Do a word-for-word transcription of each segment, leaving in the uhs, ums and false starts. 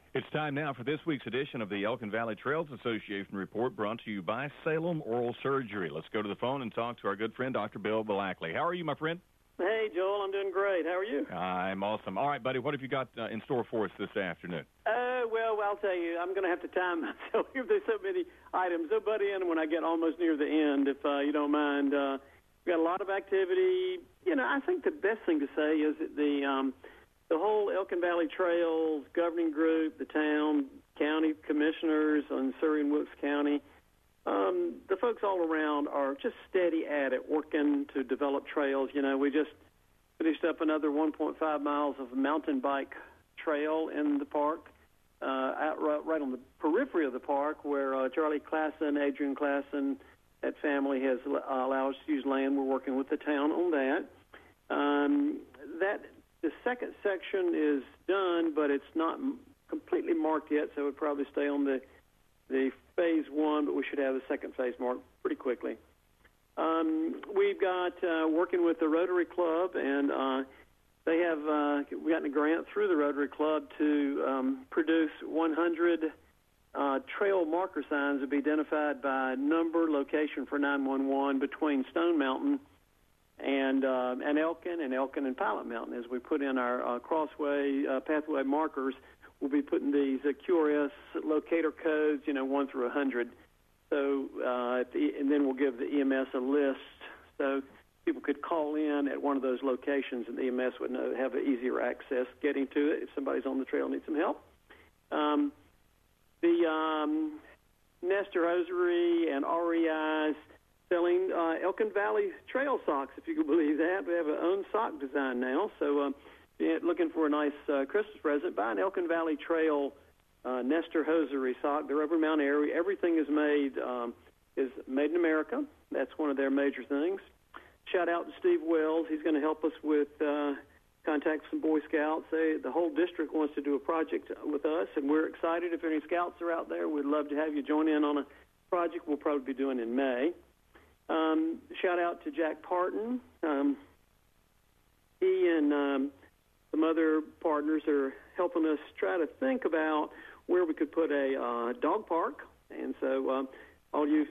It's time now for this week's edition of the Elkin Valley Trails Association Report, brought to you by Salem Oral Surgery. Let's go to the phone and talk to our good friend, Doctor Bill Blackley. How are you, my friend? Hey, Joel, I'm doing great. How are you? I'm awesome. All right, buddy, what have you got uh, in store for us this afternoon? Uh, well, I'll tell you, I'm going to have to time myself here. There's so many items. They'll butt in when I get almost near the end, if uh, you don't mind. Uh, we've got a lot of activity. You know, I think the best thing to say is that the um, the whole Elkin Valley Trails governing group, the town, county commissioners in Surry and Wilkes County, um, the folks all around are just steady at it, working to develop trails. You know, we just finished up another one point five miles of mountain bike trail in the park, uh, out right, right on the periphery of the park, where uh, Charlie Klassen, Adrian Klassen, that family has uh, allowed us to use land. We're working with the town on that. Um, that the second section is done, but it's not m- completely marked yet, so it would probably stay on the the phase one, but we should have the second phase marked pretty quickly. Um, we've got uh, working with the Rotary Club, and uh, they have uh, we gotten a grant through the Rotary Club to um, produce one hundred uh, trail marker signs to be identified by number, location for nine one one between Stone Mountain and uh, and Elkin and Elkin and Pilot Mountain. As we put in our uh, crossway uh, pathway markers, we'll be putting these uh, Q R S locator codes, you know, one through one hundred. So, uh, the, and then we'll give the E M S a list so people could call in at one of those locations, and the E M S would know, have easier access getting to it if somebody's on the trail and needs some help. Um, the um, Nestor Hosiery and R E I's selling uh, Elkin Valley Trail socks, if you can believe that. We have our own sock design now. So, um, yeah, looking for a nice uh, Christmas present, buy an Elkin Valley Trail uh, Nestor Hosiery sock. They're over Mount Airy. Everything is made um, is made in America. That's one of their major things. Shout out to Steve Wells. He's going to help us with uh, contact some Boy Scouts. They, the whole district wants to do a project with us, and we're excited. If any scouts are out there, we'd love to have you join in on a project we'll probably be doing in May. Um, shout out to Jack Parton. Um, he and um, some other partners are helping us try to think about where we could put a uh, dog park. And so um, all you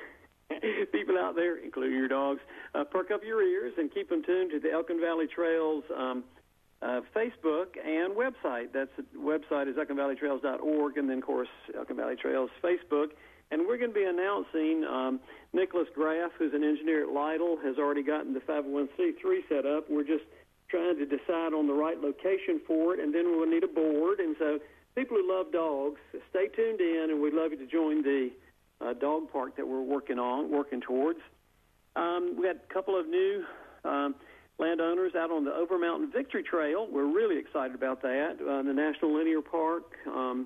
people out there, including your dogs, uh, perk up your ears and keep them tuned to the Elkin Valley Trails um, uh, Facebook and website. That's the website is elkin valley trails dot org, and then, of course, Elkin Valley Trails Facebook. And we're going to be announcing um, Nicholas Graff, who's an engineer at Lytle, has already gotten the five oh one c three set up. We're just trying to decide on the right location for it, and then we'll need a board. And so people who love dogs, stay tuned in, and we'd love you to join the uh, dog park that we're working on, working towards. Um, we got a couple of new um, landowners out on the Over Mountain Victory Trail. We're really excited about that, uh, the National Linear Park. Um,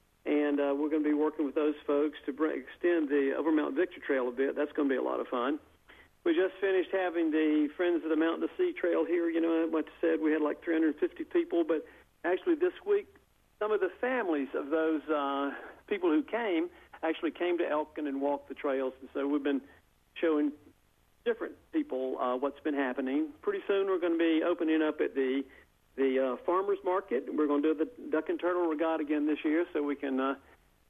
And uh, we're going to be working with those folks to bring, extend the Over Mountain Victory Trail a bit. That's going to be a lot of fun. We just finished having the Friends of the Mountain to Sea Trail here. You know, like I said, we had like three hundred fifty people, but actually this week, some of the families of those uh, people who came actually came to Elkin and walked the trails. And so we've been showing different people uh, what's been happening. Pretty soon we're going to be opening up at the The uh, farmers market. We're going to do the duck and turtle regatta again this year, so we can uh,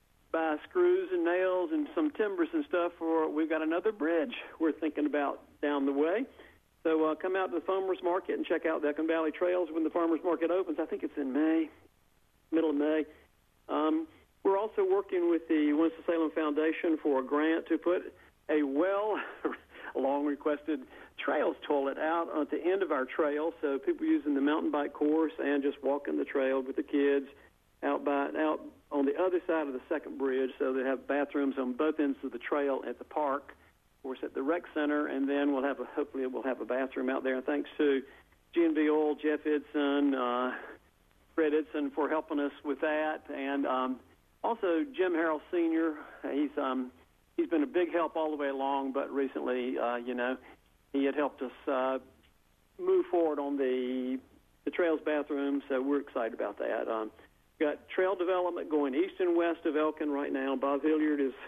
buy screws and nails and some timbers and stuff. For we've got another bridge we're thinking about down the way. So uh, come out to the farmers market and check out the Elkin Valley Trails when the farmers market opens. I think it's in May, middle of May. Um, we're also working with the Winston-Salem Foundation for a grant to put a well, long requested trails toilet out at the end of our trail, so people using the mountain bike course and just walking the trail with the kids out by out on the other side of the second bridge, so they have bathrooms on both ends of the trail at the park, of course at the rec center, and then we'll have a hopefully we'll have a bathroom out there. And thanks to G and B Oil, Jeff Edson, uh, Fred Edson for helping us with that, and um, also Jim Harrell Senior He's um, he's been a big help all the way along, but recently, uh, you know. He had helped us uh, move forward on the the trails bathroom, so we're excited about that. Um, we've got trail development going east and west of Elkin right now. Bob Hilliard is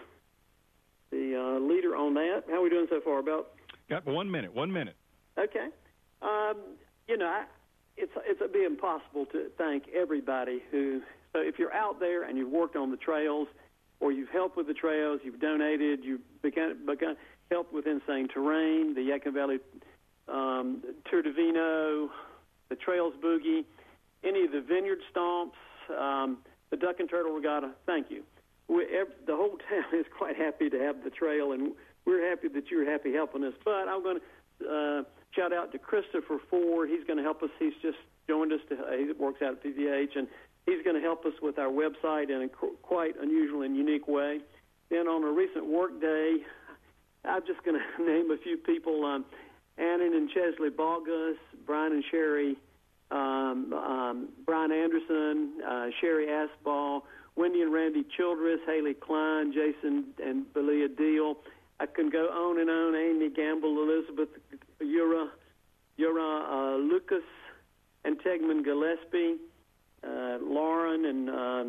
the uh, leader on that. How are we doing so far, Bob? Got one minute, one minute. Okay. Um, you know, I, it's it's it'd be impossible to thank everybody who So if you're out there and you've worked on the trails, or you've helped with the trails, you've donated, you've begun, begun helped with Insane Terrain, the Yadkin Valley um, Tour de Vino, the Trails Boogie, any of the Vineyard Stomps, um, the Duck and Turtle Regatta, thank you. We, every, the whole town is quite happy to have the trail, and we're happy that you're happy helping us. But I'm going to uh, shout out to Christopher Ford. He's going to help us. He's just joined us. To, uh, he works out at P V H, and he's going to help us with our website in a qu- quite unusual and unique way. Then on a recent work day, I'm just going to name a few people. Um, Annan and Chesley Bogus, Brian and Sherry, um, um, Brian Anderson, uh, Sherry Asball, Wendy and Randy Childress, Haley Klein, Jason and Belia Deal. I can go on and on. Amy Gamble, Elizabeth Ura, Ura uh, Lucas, and Tegman Gillespie, uh, Lauren and uh,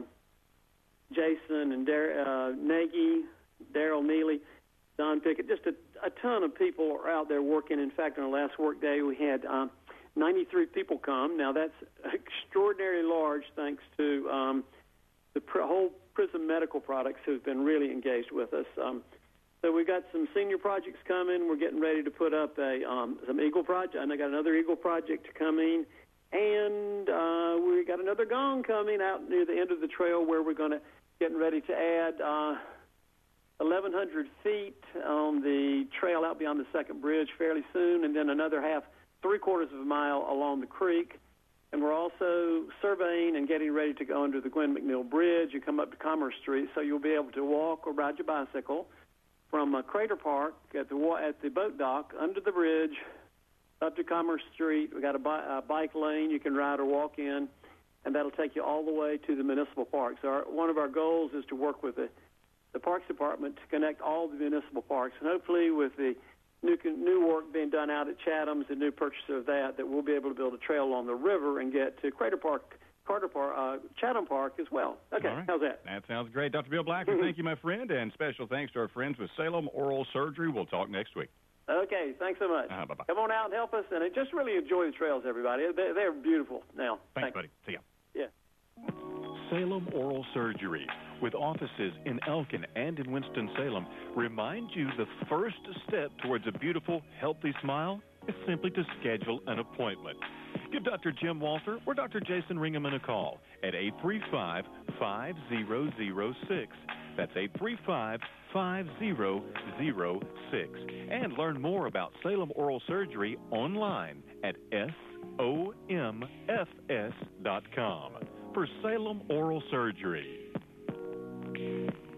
Jason and Dar- uh, Nagy, Daryl Neely, Don Pickett. Just a, a ton of people are out there working. In fact, on our last work day, we had um, ninety-three people come. Now, that's extraordinarily large thanks to um, the pr- whole Prism Medical Products who've been really engaged with us. Um, so we've got some senior projects coming. We're getting ready to put up a um, some Eagle project, and I got another Eagle project coming. And uh, we got another gong coming out near the end of the trail where we're going to getting ready to add uh, eleven hundred feet on the trail out beyond the second bridge fairly soon, and then another half, three quarters of a mile along the creek. And we're also surveying and getting ready to go under the Gwen McNeil Bridge. You come up to Commerce Street, so you'll be able to walk or ride your bicycle from uh, Crater Park at the at the boat dock under the bridge up to Commerce Street. We got a, bi- a bike lane you can ride or walk in, and that'll take you all the way to the municipal parks. So our, one of our goals is to work with the, the Parks Department to connect all the municipal parks, and hopefully with the new new work being done out at Chatham's, the new purchase of that, that we'll be able to build a trail along the river and get to Crater Park, Carter Park, uh, Chatham Park as well. Okay, right. How's that? That sounds great. Doctor Bill Blackler, thank you, my friend, and special thanks to our friends with Salem Oral Surgery. We'll talk next week. Okay, thanks so much. Uh-huh, bye-bye. Come on out and help us, and just really enjoy the trails, everybody. They're, they're beautiful now. Thanks, thanks, buddy. See ya. Yeah. Salem Oral Surgery, with offices in Elkin and in Winston-Salem, remind you the first step towards a beautiful, healthy smile is simply to schedule an appointment. Give Doctor Jim Walter or Doctor Jason Ringeman a call at eight three five, five zero zero six. That's eight three five, five zero zero six. And learn more about Salem Oral Surgery online at S O M F S dot com for Salem Oral Surgery.